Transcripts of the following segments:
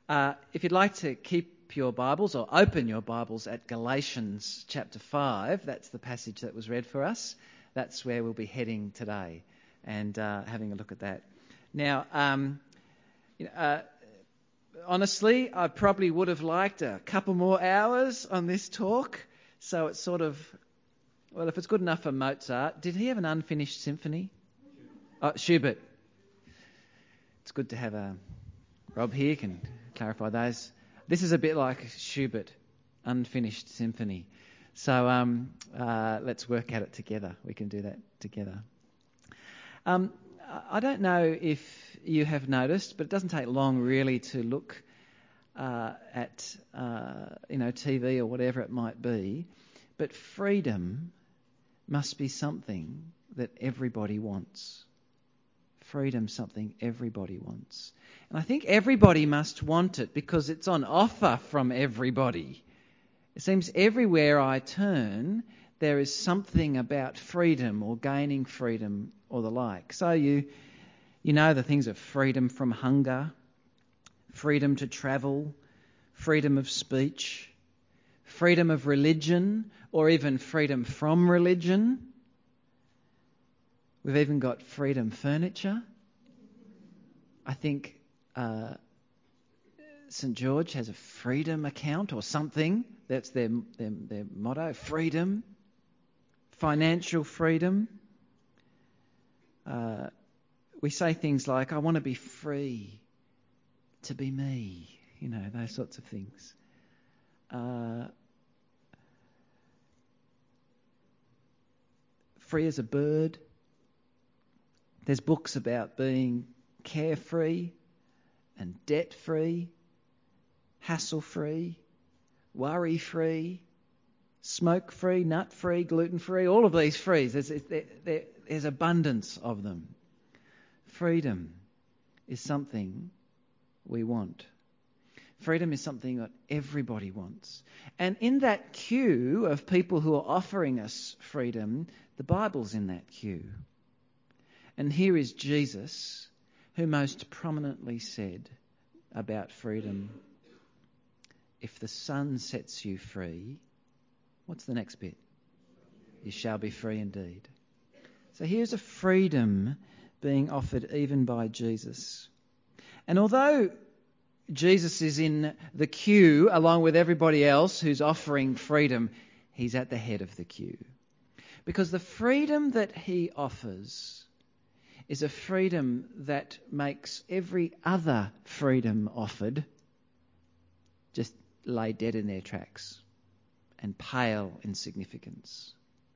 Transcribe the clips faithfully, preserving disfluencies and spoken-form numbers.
Uh, if you'd like to keep your Bibles or open your Bibles at Galatians chapter five, that's the passage that was read for us. That's where we'll be heading today and uh, having a look at that. Now, um, you know, uh, honestly, I probably would have liked a couple more hours on this talk. So it's sort of, well, if it's good enough for Mozart, did he have an unfinished symphony? Oh, Schubert. It's good to have a Rob here can clarify those. This is a bit like Schubert, unfinished symphony. So um, uh, let's work at it together. We can do that together. Um, I don't know if you have noticed, but it doesn't take long really to look uh, at uh, you know T V or whatever it might be. But freedom must be something that everybody wants. Freedom, something everybody wants. And I think everybody must want it because it's on offer from everybody. It seems everywhere I turn, there is something about freedom or gaining freedom or the like. So you, you know the things of freedom from hunger, freedom to travel, freedom of speech, freedom of religion, or even freedom from religion. We've even got freedom furniture. I think uh, Saint George has a freedom account or something. That's their, their, their motto, freedom, financial freedom. Uh, we say things like, I want to be free to be me, you know, those sorts of things. Uh, free as a bird. There's books about being carefree and debt-free, hassle-free, worry-free, smoke-free, nut-free, gluten-free, all of these frees. There's, there, there's abundance of them. Freedom is something we want. Freedom is something that everybody wants. And in that queue of people who are offering us freedom, the Bible's in that queue. And here is Jesus, who most prominently said about freedom, if the Son sets you free, what's the next bit? You shall be free indeed. So here's a freedom being offered even by Jesus. And although Jesus is in the queue along with everybody else who's offering freedom, he's at the head of the queue. Because the freedom that he offers is a freedom that makes every other freedom offered just lay dead in their tracks and pale in significance.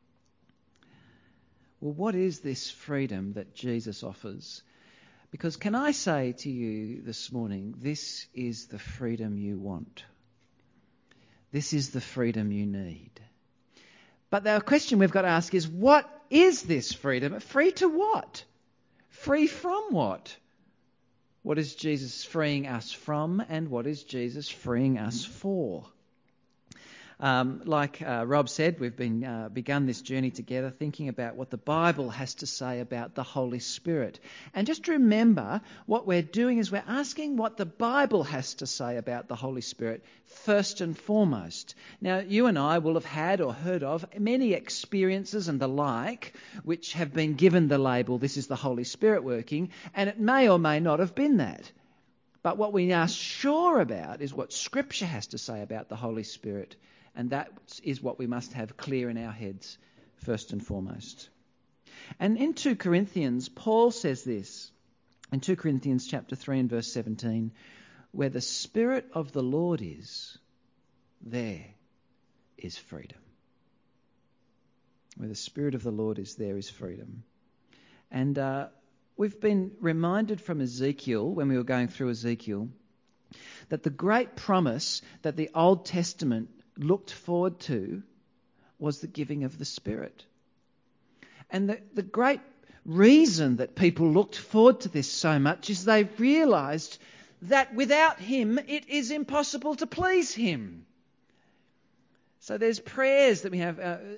Well, what is this freedom that Jesus offers? Because can I say to you this morning, this is the freedom you want. This is the freedom you need. But the question we've got to ask is, what is this freedom? Free to what? Free from what? What is Jesus freeing us from, and what is Jesus freeing us for? Um, like uh, Rob said, we've been uh, begun this journey together thinking about what the Bible has to say about the Holy Spirit. And just remember, what we're doing is we're asking what the Bible has to say about the Holy Spirit first and foremost. Now, you and I will have had or heard of many experiences and the like which have been given the label, this is the Holy Spirit working, and it may or may not have been that. But what we are sure about is what Scripture has to say about the Holy Spirit. And that is what we must have clear in our heads first and foremost. And in two Corinthians, Paul says this, in two Corinthians chapter three and verse seventeen, where the Spirit of the Lord is, there is freedom. Where the Spirit of the Lord is, there is freedom. And uh, we've been reminded from Ezekiel, when we were going through Ezekiel, that the great promise that the Old Testament looked forward to was the giving of the Spirit. And the, the great reason that people looked forward to this so much is they realised that without him it is impossible to please him. So there's prayers that we have. Uh,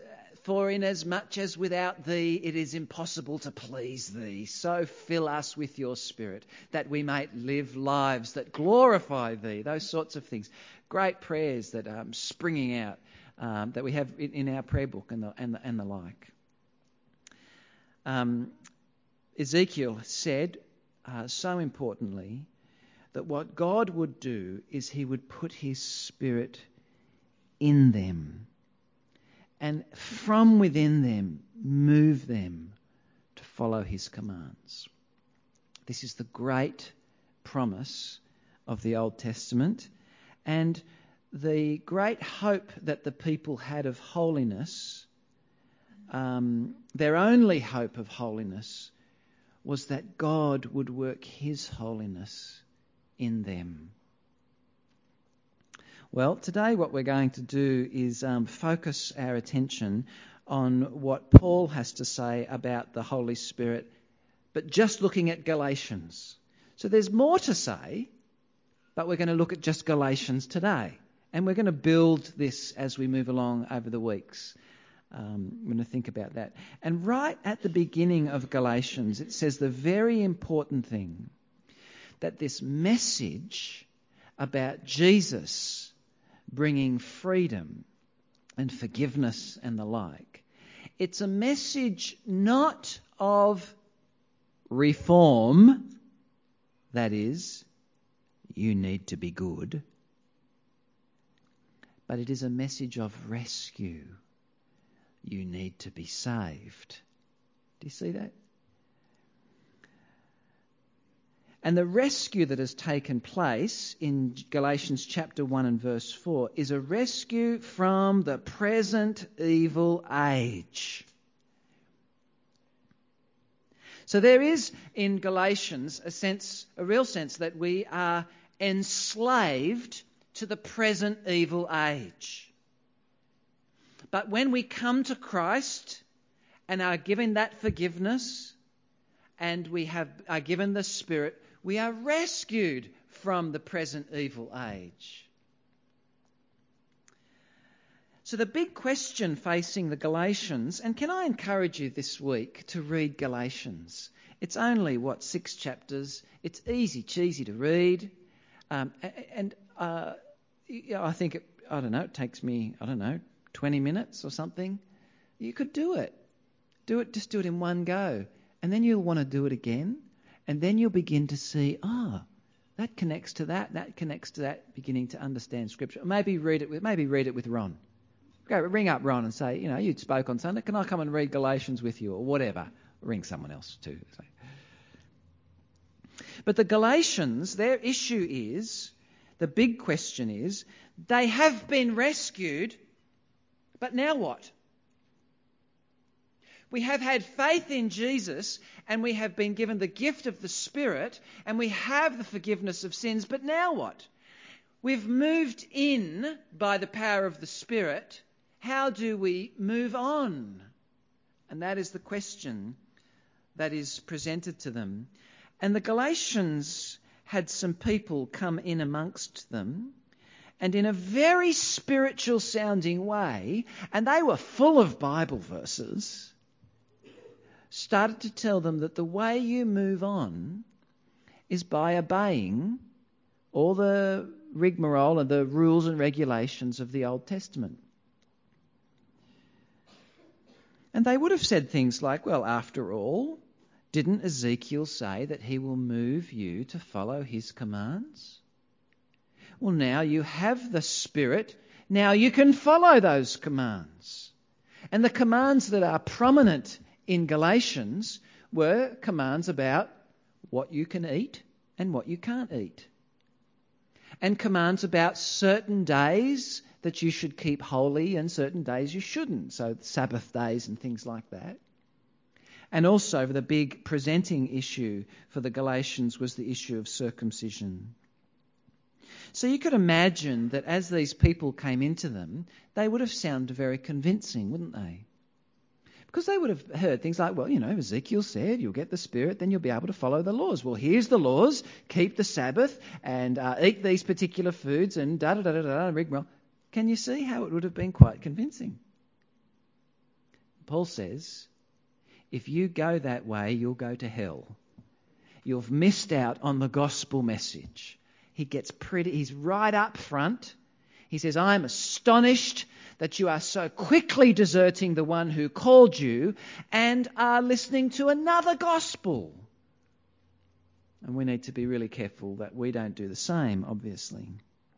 For inasmuch as without thee it is impossible to please thee, so fill us with your Spirit, that we may live lives that glorify thee. Those sorts of things. Great prayers that are um, springing out, um, that we have in, in our prayer book and the, and the, and the like. Um, Ezekiel said, uh, so importantly, that what God would do is he would put his Spirit in them, and from within them move them to follow his commands. This is the great promise of the Old Testament, and the great hope that the people had of holiness, um, their only hope of holiness, was that God would work his holiness in them. Well, today what we're going to do is um, focus our attention on what Paul has to say about the Holy Spirit, but just looking at Galatians. So there's more to say, but we're going to look at just Galatians today. And we're going to build this as we move along over the weeks. Um, I'm going to think about that. And right at the beginning of Galatians, it says the very important thing, that this message about Jesus bringing freedom and forgiveness and the like, it's a message not of reform, that is, you need to be good, but it is a message of rescue. You need to be saved. Do you see that? And the rescue that has taken place in Galatians chapter one and verse four is a rescue from the present evil age. So there is in Galatians a sense, a real sense that we are enslaved to the present evil age. But when we come to Christ and are given that forgiveness and we have are given the Spirit, we are rescued from the present evil age. So the big question facing the Galatians, and can I encourage you this week to read Galatians? It's only, what, six chapters. It's easy, cheesy to read. Um, and uh, I think, it, I don't know, it takes me, I don't know, twenty minutes or something. You could do it. Do it, just do it in one go. And then you'll want to do it again. And then you'll begin to see, ah, oh, that connects to that, that connects to that, beginning to understand Scripture. Maybe read it with, maybe read it with Ron. Go ring up Ron and say, you know, you spoke on Sunday, can I come and read Galatians with you, or whatever. Ring someone else too. So. But the Galatians, their issue is, the big question is, they have been rescued, but now what? We have had faith in Jesus and we have been given the gift of the Spirit and we have the forgiveness of sins, but now what? We've moved in by the power of the Spirit. How do we move on? And that is the question that is presented to them. And the Galatians had some people come in amongst them, and in a very spiritual sounding way, and they were full of Bible verses, started to tell them that the way you move on is by obeying all the rigmarole and the rules and regulations of the Old Testament. And they would have said things like, well, after all, didn't Ezekiel say that he will move you to follow his commands? Well, now you have the Spirit. Now you can follow those commands. And the commands that are prominent in Galatians were commands about what you can eat and what you can't eat. And commands about certain days that you should keep holy and certain days you shouldn't. So Sabbath days and things like that. And also the big presenting issue for the Galatians was the issue of circumcision. So you could imagine that as these people came into them, they would have sounded very convincing, wouldn't they? Because they would have heard things like, well, you know, Ezekiel said you'll get the Spirit, then you'll be able to follow the laws. Well, here's the laws, keep the Sabbath and uh, eat these particular foods and da-da-da-da-da, rigmarole. Can you see how it would have been quite convincing? Paul says, if you go that way, you'll go to hell. You've missed out on the gospel message. He gets pretty, he's right up front. He says, I'm astonished that you are so quickly deserting the one who called you and are listening to another gospel. And we need to be really careful that we don't do the same, obviously.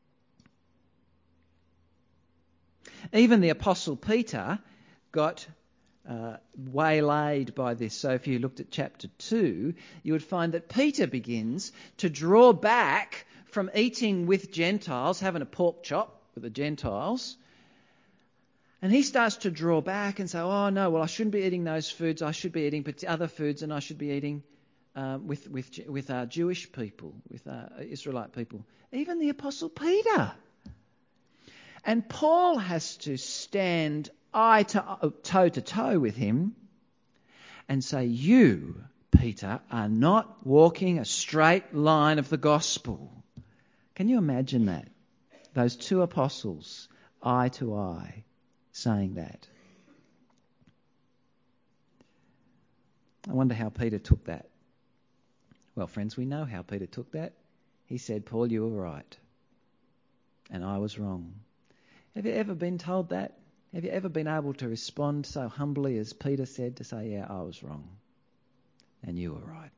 Even the Apostle Peter got uh, waylaid by this. So if you looked at chapter two, you would find that Peter begins to draw back from eating with Gentiles, having a pork chop with the Gentiles. And he starts to draw back and say, oh no, well I shouldn't be eating those foods, I should be eating other foods, and I should be eating um, with, with, with our Jewish people, with our Israelite people. Even the Apostle Peter. And Paul has to stand eye to toe to toe with him and say, you, Peter, are not walking a straight line of the gospel. Can you imagine that? Those two apostles, eye to eye, saying that. I wonder how Peter took that. Well, friends, we know how Peter took that. He said, Paul, you were right, and I was wrong. Have you ever been told that? Have you ever been able to respond so humbly as Peter said, to say, yeah, I was wrong, and you were right?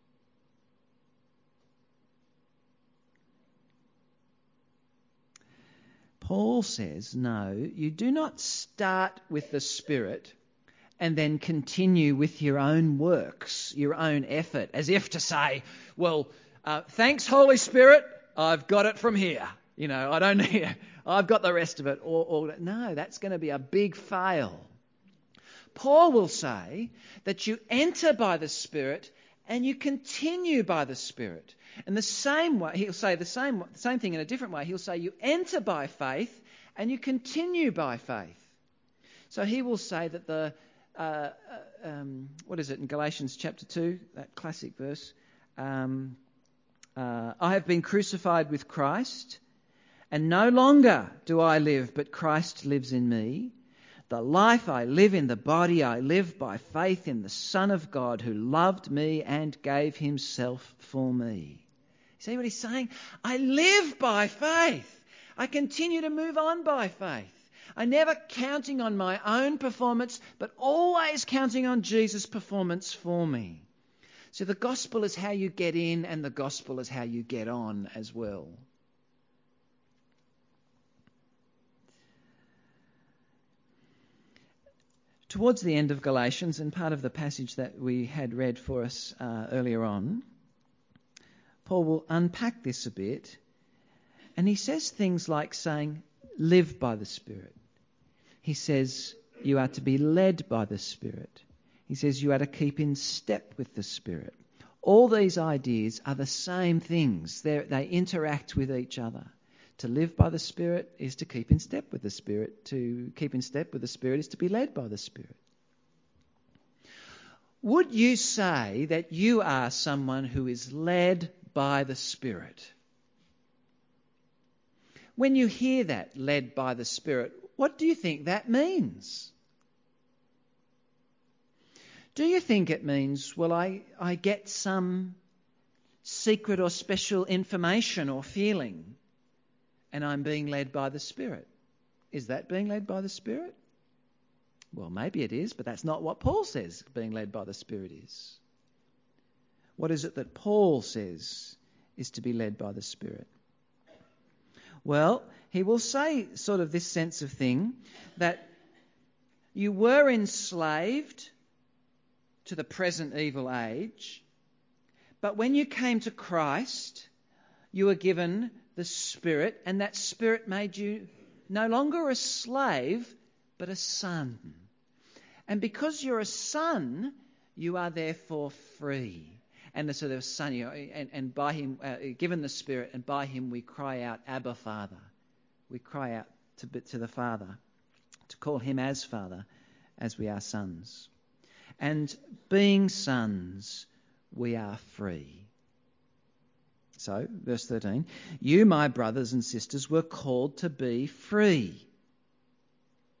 Paul says, no, you do not start with the Spirit and then continue with your own works, your own effort, as if to say, well, uh, thanks, Holy Spirit, I've got it from here. You know, I don't need, I've got the rest of it. Or, or no, that's going to be a big fail. Paul will say that you enter by the Spirit and you continue by the Spirit. And the same way, he'll say the same, the same thing in a different way. He'll say you enter by faith and you continue by faith. So he will say that the, uh, um, what is it in Galatians chapter two, that classic verse, um, uh, I have been crucified with Christ, and no longer do I live, but Christ lives in me. The life I live in the body, I live by faith in the Son of God who loved me and gave himself for me. See what he's saying? I live by faith. I continue to move on by faith. I'm never counting on my own performance, but always counting on Jesus' performance for me. So the gospel is how you get in, and the gospel is how you get on as well. Towards the end of Galatians, and part of the passage that we had read for us uh, earlier on, Paul will unpack this a bit, and he says things like saying, live by the Spirit. He says you are to be led by the Spirit. He says you are to keep in step with the Spirit. All these ideas are the same things. They're, they interact with each other. To live by the Spirit is to keep in step with the Spirit. To keep in step with the Spirit is to be led by the Spirit. Would you say that you are someone who is led by the Spirit? When you hear that, led by the Spirit, what do you think that means? Do you think it means, well, I, I get some secret or special information or feeling, and I'm being led by the Spirit? Is that being led by the Spirit? Well, maybe it is, but that's not what Paul says being led by the Spirit is. What is it that Paul says is to be led by the Spirit? Well, he will say sort of this sense of thing, that you were enslaved to the present evil age, but when you came to Christ, you were given the Spirit, and that Spirit made you no longer a slave, but a son. And because you're a son, you are therefore free. And the sort of son, you know, and, and by him, uh, given the Spirit, and by him we cry out, Abba, Father. We cry out to, to the Father, to call him as Father, as we are sons. And being sons, we are free. So, verse thirteen, you, my brothers and sisters, were called to be free.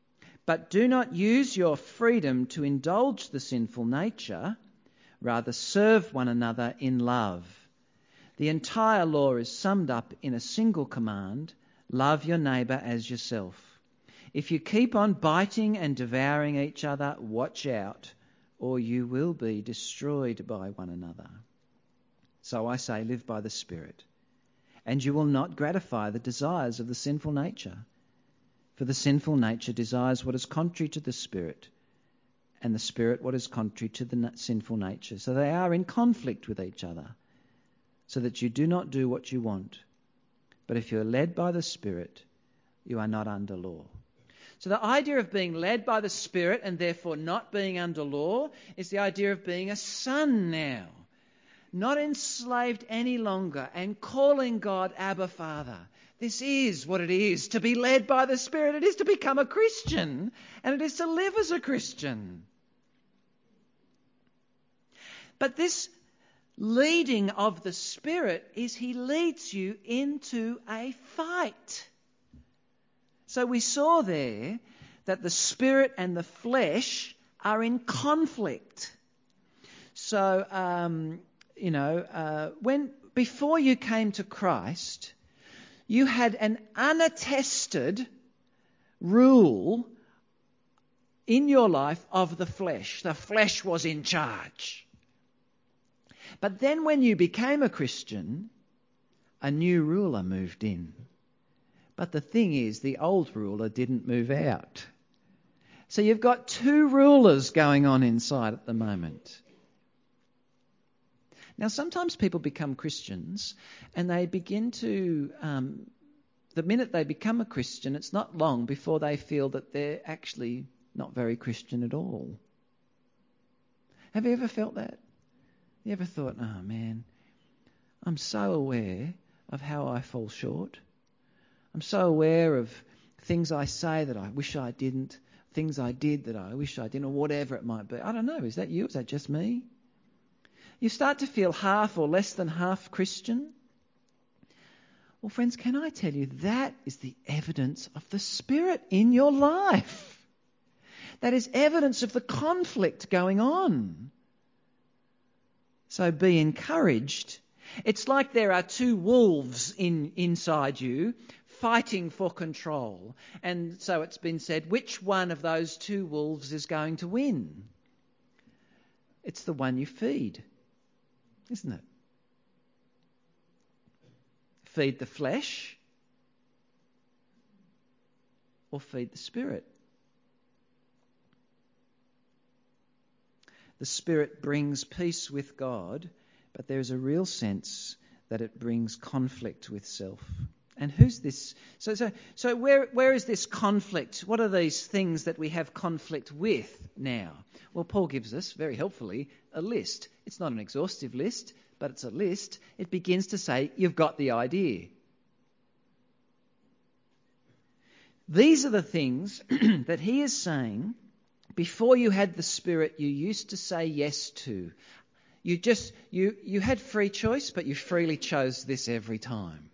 But do not use your freedom to indulge the sinful nature. Rather, serve one another in love. The entire law is summed up in a single command: love your neighbour as yourself. If you keep on biting and devouring each other, watch out, or you will be destroyed by one another. So I say, live by the Spirit, and you will not gratify the desires of the sinful nature. For the sinful nature desires what is contrary to the Spirit, and the Spirit what is contrary to the sinful nature. So they are in conflict with each other, so that you do not do what you want. But if you are led by the Spirit, you are not under law. So the idea of being led by the Spirit and therefore not being under law is the idea of being a son now, not enslaved any longer, and calling God Abba Father. This is what it is to be led by the Spirit. It is to become a Christian, and it is to live as a Christian. But this leading of the Spirit is He leads you into a fight. So we saw there that the Spirit and the flesh are in conflict. So, um, you know, uh, when before you came to Christ, you had an unattested rule in your life of the flesh. The flesh was in charge. But then when you became a Christian, a new ruler moved in. But the thing is, the old ruler didn't move out. So you've got two rulers going on inside at the moment. Now, sometimes people become Christians and they begin to, um, the minute they become a Christian, it's not long before they feel that they're actually not very Christian at all. Have you ever felt that? You ever thought, oh man, I'm so aware of how I fall short. I'm so aware of things I say that I wish I didn't, things I did that I wish I didn't, or whatever it might be. I don't know, is that you? Is that just me? You start to feel half or less than half Christian. Well, friends, can I tell you, that is the evidence of the Spirit in your life. That is evidence of the conflict going on. So be encouraged. It's like there are two wolves in, inside you fighting for control. And so it's been said, which one of those two wolves is going to win? It's the one you feed, isn't it? Feed the flesh or feed the Spirit. The Spirit brings peace with God, but there is a real sense that it brings conflict with self. And who's this? So, so, so where, where is this conflict? What are these things that we have conflict with now? Well, Paul gives us, very helpfully, a list. It's not an exhaustive list, but it's a list. It begins to say, you've got the idea. These are the things that he is saying before you had the Spirit you used to say yes to. You just, you, you had free choice, but you freely chose this every time.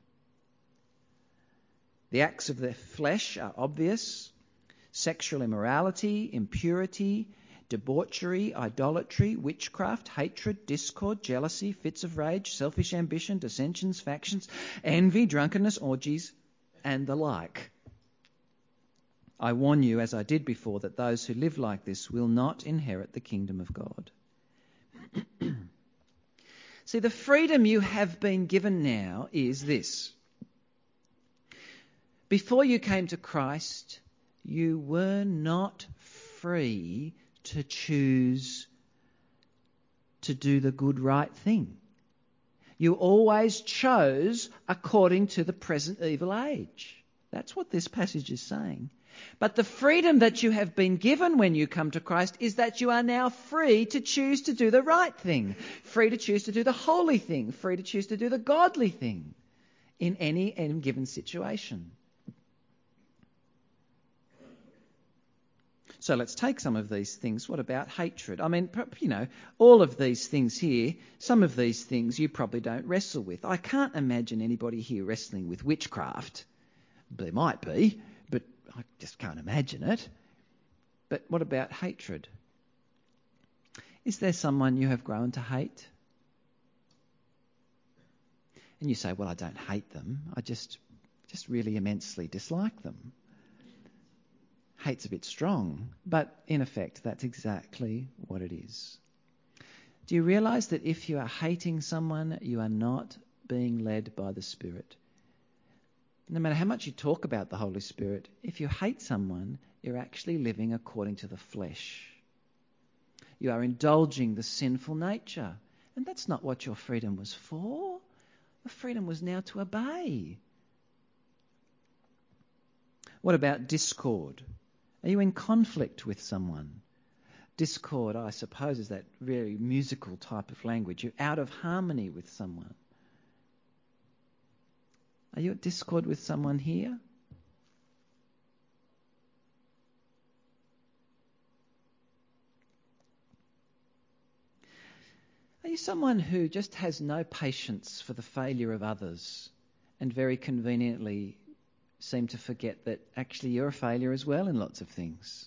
The acts of the flesh are obvious: sexual immorality, impurity, debauchery, idolatry, witchcraft, hatred, discord, jealousy, fits of rage, selfish ambition, dissensions, factions, envy, drunkenness, orgies, and the like. I warn you, as I did before, that those who live like this will not inherit the kingdom of God. See, the freedom you have been given now is this. Before you came to Christ, you were not free to choose to do the good right thing. You always chose according to the present evil age. That's what this passage is saying. But the freedom that you have been given when you come to Christ is that you are now free to choose to do the right thing, free to choose to do the holy thing, free to choose to do the godly thing in any, any given situation. So let's take some of these things. What about hatred? I mean, you know, all of these things here, some of these things you probably don't wrestle with. I can't imagine anybody here wrestling with witchcraft. There might be, but I just can't imagine it. But what about hatred? Is there someone you have grown to hate? And you say, well, I don't hate them. I just, just really immensely dislike them. Hate's a bit strong, but in effect, that's exactly what it is. Do you realise that if you are hating someone, you are not being led by the Spirit? No matter how much you talk about the Holy Spirit, if you hate someone, you're actually living according to the flesh. You are indulging the sinful nature. And that's not what your freedom was for. The freedom was now to obey. What about discord? Are you in conflict with someone? Discord, I suppose, is that very musical type of language. You're out of harmony with someone. Are you at discord with someone here? Are you someone who just has no patience for the failure of others and very conveniently seem to forget that actually you're a failure as well in lots of things?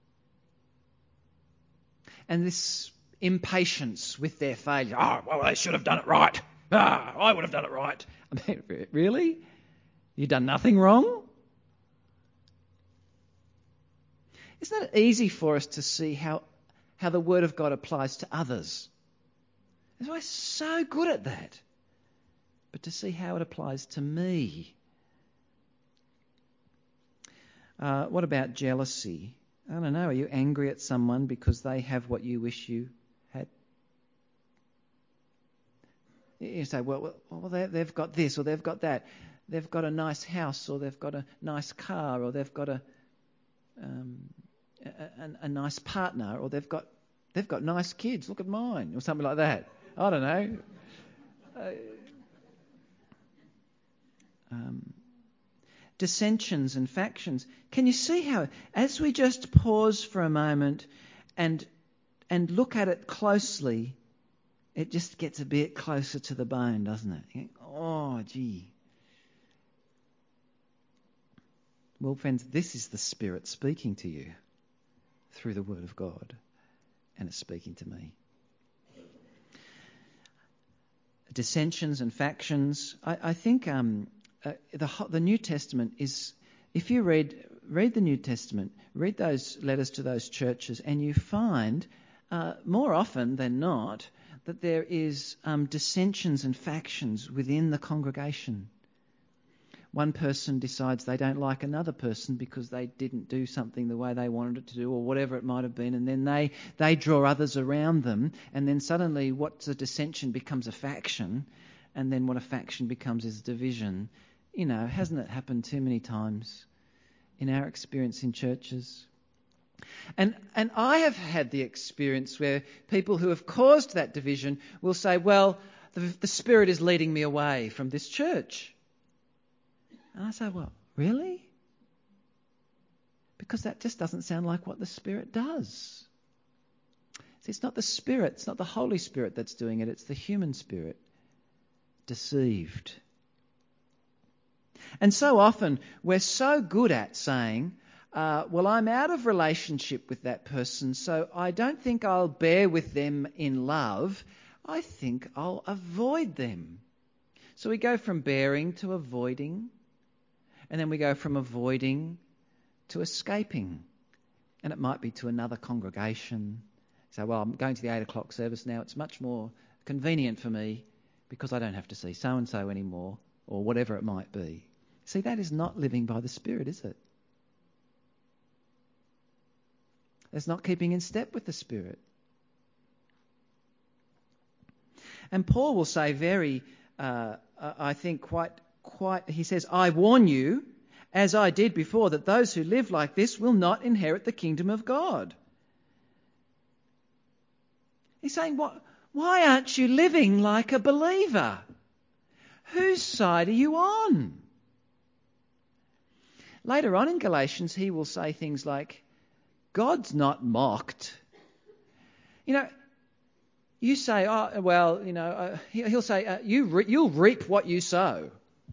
And this impatience with their failure. Oh, well, they should have done it right. Ah, I would have done it right. I mean, really? You've done nothing wrong? Isn't it easy for us to see how, how the Word of God applies to others? We're so good at that. But to see how it applies to me. Uh, what about jealousy? I don't know. Are you angry at someone because they have what you wish you had? You say, well, well they've got this or they've got that. They've got a nice house or they've got a nice car or they've got a um, a, a, a nice partner or they've got they've got nice kids. Look at mine or something like that. I don't know. Uh, um, dissensions and factions. Can you see how, as we just pause for a moment and and look at it closely, it just gets a bit closer to the bone, doesn't it? You think, oh, gee. Well, friends, this is the Spirit speaking to you through the Word of God, and it's speaking to me. Dissensions and factions. I, I think um, uh, the the New Testament is. If you read read the New Testament, read those letters to those churches, and you find uh, more often than not that there is um, dissensions and factions within the congregation. One person decides they don't like another person because they didn't do something the way they wanted it to do or whatever it might have been, and then they, they draw others around them, and then suddenly what's a dissension becomes a faction, and then what a faction becomes is division. You know, hasn't it happened too many times in our experience in churches? And and I have had the experience where people who have caused that division will say, well, the, the Spirit is leading me away from this church. And I say, well, really? Because that just doesn't sound like what the Spirit does. See, it's not the Spirit, it's not the Holy Spirit that's doing it, it's the human spirit. Deceived. And so often we're so good at saying, uh, well, I'm out of relationship with that person, so I don't think I'll bear with them in love. I think I'll avoid them. So we go from bearing to avoiding. And then we go from avoiding to escaping. And it might be to another congregation. So, well, I'm going to the eight o'clock service now. It's much more convenient for me because I don't have to see so-and-so anymore or whatever it might be. See, that is not living by the Spirit, is it? It's not keeping in step with the Spirit. And Paul will say very, uh, I think quite Quite, he says, I warn you, as I did before, that those who live like this will not inherit the kingdom of God. He's saying, what, why aren't you living like a believer? Whose side are you on? Later on in Galatians, he will say things like, God's not mocked. You know, you say, oh, well, you know, uh, he'll say, uh, you re- you'll reap what you sow.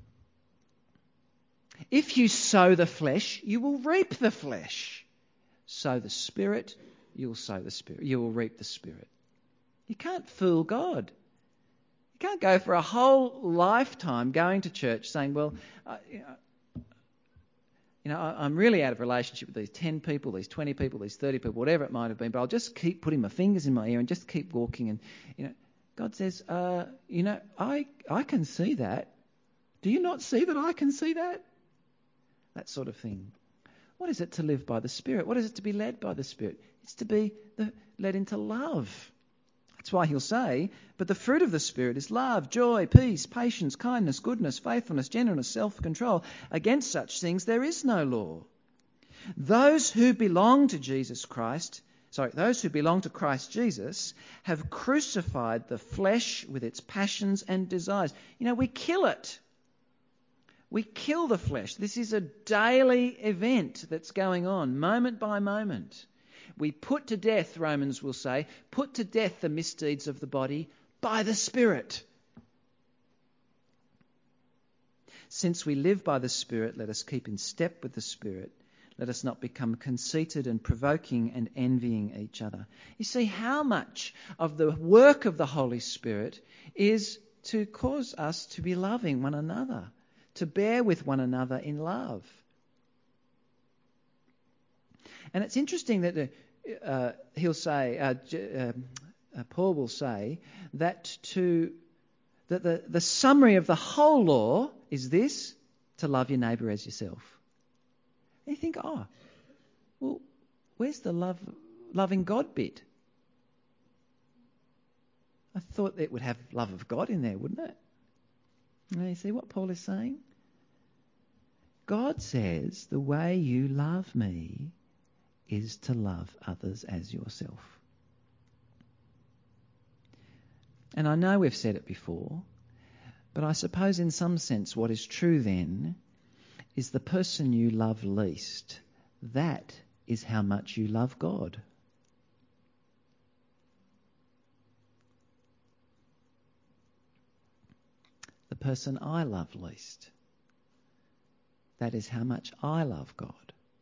If you sow the flesh, you will reap the flesh. sow the Spirit, you'll sow the Spirit. You will reap the Spirit. You can't fool God. You can't go for a whole lifetime going to church saying, well, uh, you know, you know, I'm really out of relationship with these ten people, these twenty people, these thirty people, whatever it might have been, but I'll just keep putting my fingers in my ear and just keep walking. And, you know, God says, uh, you know, I I can see that. Do you not see that I can see that? That sort of thing. What is it to live by the Spirit? What is it to be led by the Spirit? It's to be the, led into love. That's why he'll say, but the fruit of the Spirit is love, joy, peace, patience, kindness, goodness, faithfulness, gentleness, self-control. Against such things there is no law. Those who belong to Jesus Christ, sorry, those who belong to Christ Jesus have crucified the flesh with its passions and desires. You know, we kill it. We kill the flesh. This is a daily event that's going on, moment by moment. We put to death, Romans will say, put to death the misdeeds of the body by the Spirit. Since we live by the Spirit, let us keep in step with the Spirit. Let us not become conceited and provoking and envying each other. You see how much of the work of the Holy Spirit is to cause us to be loving one another, to bear with one another in love. And it's interesting that uh, he'll say, uh, uh, uh, Paul will say, that to that the, the summary of the whole law is this, to love your neighbour as yourself. And you think, oh, well, where's the love, loving God bit? I thought it would have love of God in there, wouldn't it? Now you see what Paul is saying? God says the way you love me is to love others as yourself. And I know we've said it before, but I suppose in some sense what is true then is the person you love least, that is how much you love God. The person I love least, that is how much I love God.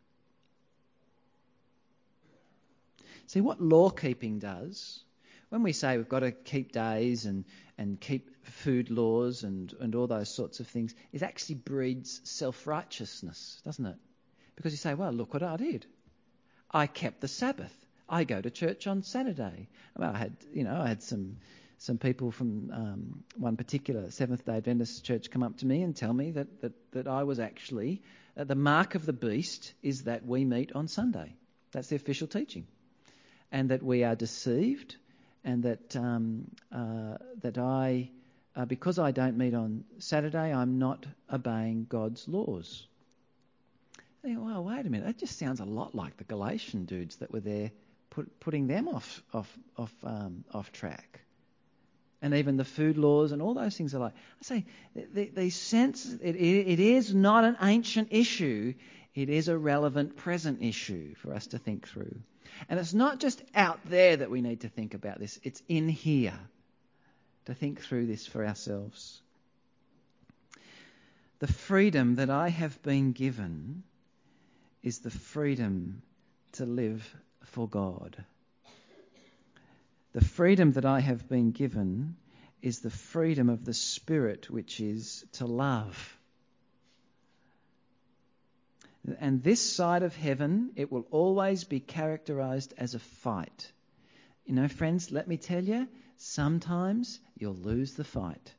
See, what law keeping does, when we say we've got to keep days and, and keep food laws and, and all those sorts of things, it actually breeds self-righteousness, doesn't it? Because you say, well, look what I did. I kept the Sabbath. I go to church on Saturday. Well, I had, you know, I had some some people from um, one particular Seventh-day Adventist church come up to me and tell me that that, that I was actually, uh, the mark of the beast is that we meet on Sunday. That's the official teaching. And that we are deceived, and that um, uh, that I, uh, because I don't meet on Saturday, I'm not obeying God's laws. I think, well, wait a minute, that just sounds a lot like the Galatian dudes that were there, put, putting them off off off um, off track. And even the food laws and all those things are like, I say, the, the sense it, it is not an ancient issue; it is a relevant present issue for us to think through. And it's not just out there that we need to think about this. It's in here to think through this for ourselves. The freedom that I have been given is the freedom to live for God. The freedom that I have been given is the freedom of the Spirit, which is to love. And this side of heaven, it will always be characterized as a fight. You know, friends, let me tell you, sometimes you'll lose the fight.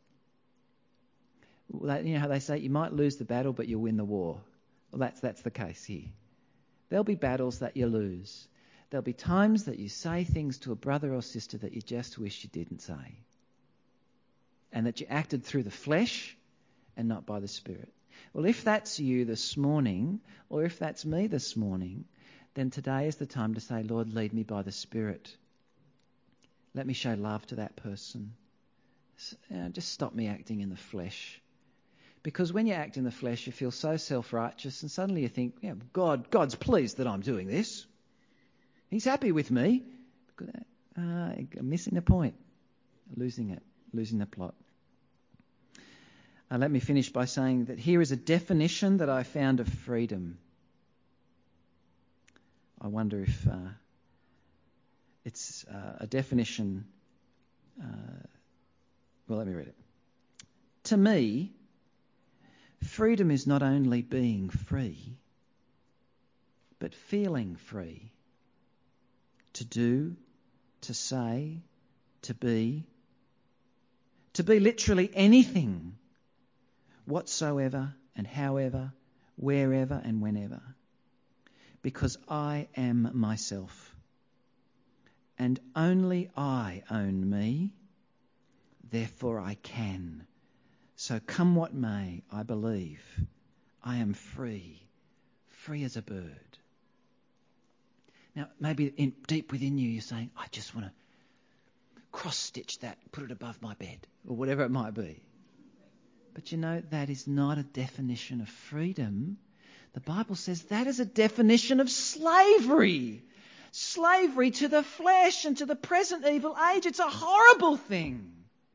You know how they say you might lose the battle, but you'll win the war. Well, that's that's the case here. There'll be battles that you lose. There'll be times that you say things to a brother or sister that you just wish you didn't say. And that you acted through the flesh and not by the Spirit. Well, if that's you this morning, or if that's me this morning, then today is the time to say, Lord, lead me by the Spirit. Let me show love to that person. You know, just stop me acting in the flesh. Because when you act in the flesh, you feel so self-righteous, and suddenly you think, yeah, God, God's pleased that I'm doing this. He's happy with me. Uh, I'm missing the point. Losing it. Losing the plot. Uh, let me finish by saying that here is a definition that I found of freedom. I wonder if uh, it's uh, a definition. Uh, well, let me read it. To me, freedom is not only being free, but feeling free. To do, to say, to be. To be literally anything, whatsoever and however, wherever and whenever. Because I am myself, and only I own me, therefore I can. So come what may, I believe, I am free, free as a bird. Now, maybe in, deep within you, you're saying, I just want to cross-stitch that, put it above my bed, or whatever it might be. But you know, that is not a definition of freedom. The Bible says that is a definition of slavery. Slavery to the flesh and to the present evil age. It's a horrible thing.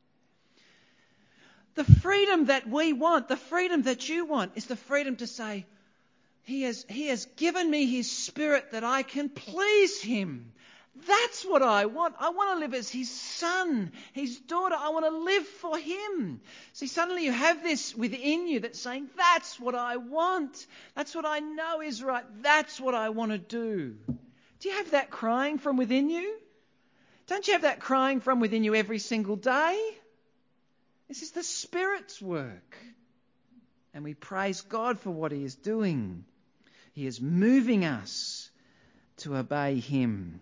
The freedom that we want, the freedom that you want, is the freedom to say, He has, he has given me His Spirit that I can please Him. That's what I want. I want to live as His son, His daughter. I want to live for Him. See, suddenly you have this within you that's saying, that's what I want. That's what I know is right. That's what I want to do. Do you have that crying from within you? Don't you have that crying from within you every single day? This is the Spirit's work. And we praise God for what He is doing. He is moving us to obey Him.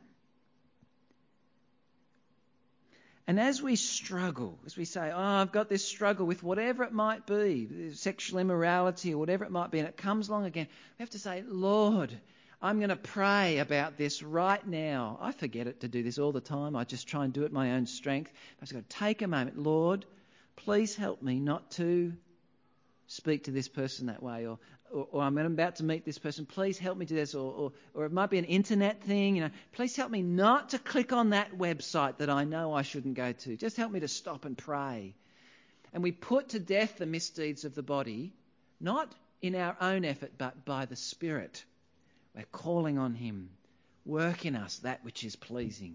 And as we struggle, as we say, oh, I've got this struggle with whatever it might be, sexual immorality or whatever it might be, and it comes along again, we have to say, Lord, I'm going to pray about this right now. I forget it to do this all the time. I just try and do it in my own strength. I've just got to take a moment. Lord, please help me not to speak to this person that way, or, or, or I'm about to meet this person. Please help me do this, or, or, or it might be an internet thing. You know, please help me not to click on that website that I know I shouldn't go to. Just help me to stop and pray. And we put to death the misdeeds of the body, not in our own effort, but by the Spirit. We're calling on Him. Work in us that which is pleasing.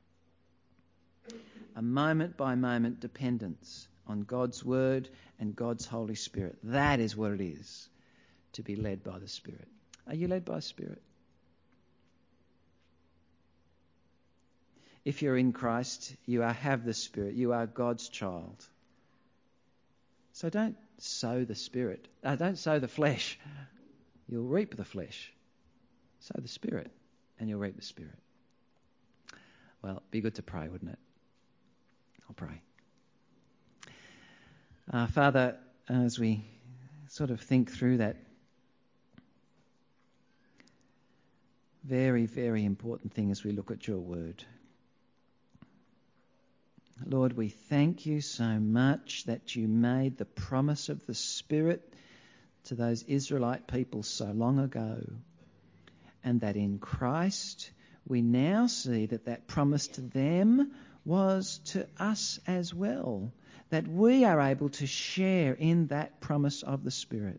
A moment by moment dependence on God's Word and God's Holy Spirit. That is what it is to be led by the Spirit. Are you led by the Spirit? If you're in Christ, you are, have the Spirit. You are God's child. So don't sow the Spirit. Uh, don't sow the flesh. You'll reap the flesh. Sow the Spirit and you'll reap the Spirit. Well, it'd be good to pray, wouldn't it? I'll pray. Uh, Father, as we sort of think through that very, very important thing as we look at your word, Lord, we thank you so much that you made the promise of the Spirit to those Israelite people so long ago, and that in Christ we now see that that promise to them was to us as well, that we are able to share in that promise of the Spirit.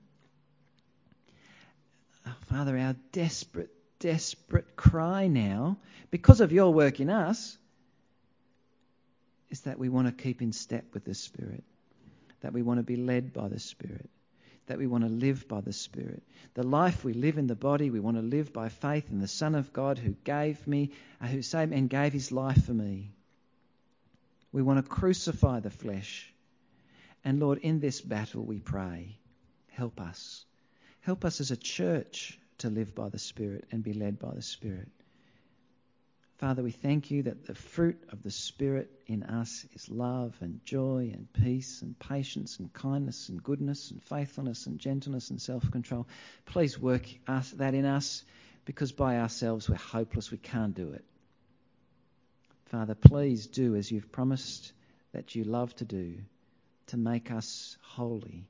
Oh, Father, our desperate, desperate cry now, because of your work in us, is that we want to keep in step with the Spirit, that we want to be led by the Spirit, that we want to live by the Spirit. The life we live in the body, we want to live by faith in the Son of God who gave me, uh, who saved me and gave his life for me. We want to crucify the flesh. And Lord, in this battle we pray, help us. Help us as a church to live by the Spirit and be led by the Spirit. Father, we thank you that the fruit of the Spirit in us is love and joy and peace and patience and kindness and goodness and faithfulness and gentleness and self-control. Please work us, that in us, because by ourselves we're hopeless, we can't do it. Father, please do as you've promised that you love to do, to make us holy.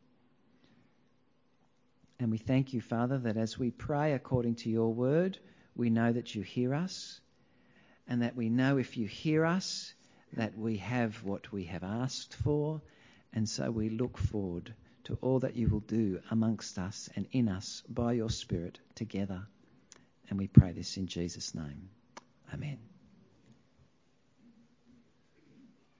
And we thank you, Father, that as we pray according to your word, we know that you hear us, and that we know if you hear us, that we have what we have asked for, and so we look forward to all that you will do amongst us and in us by your Spirit together. And we pray this in Jesus' name. Amen.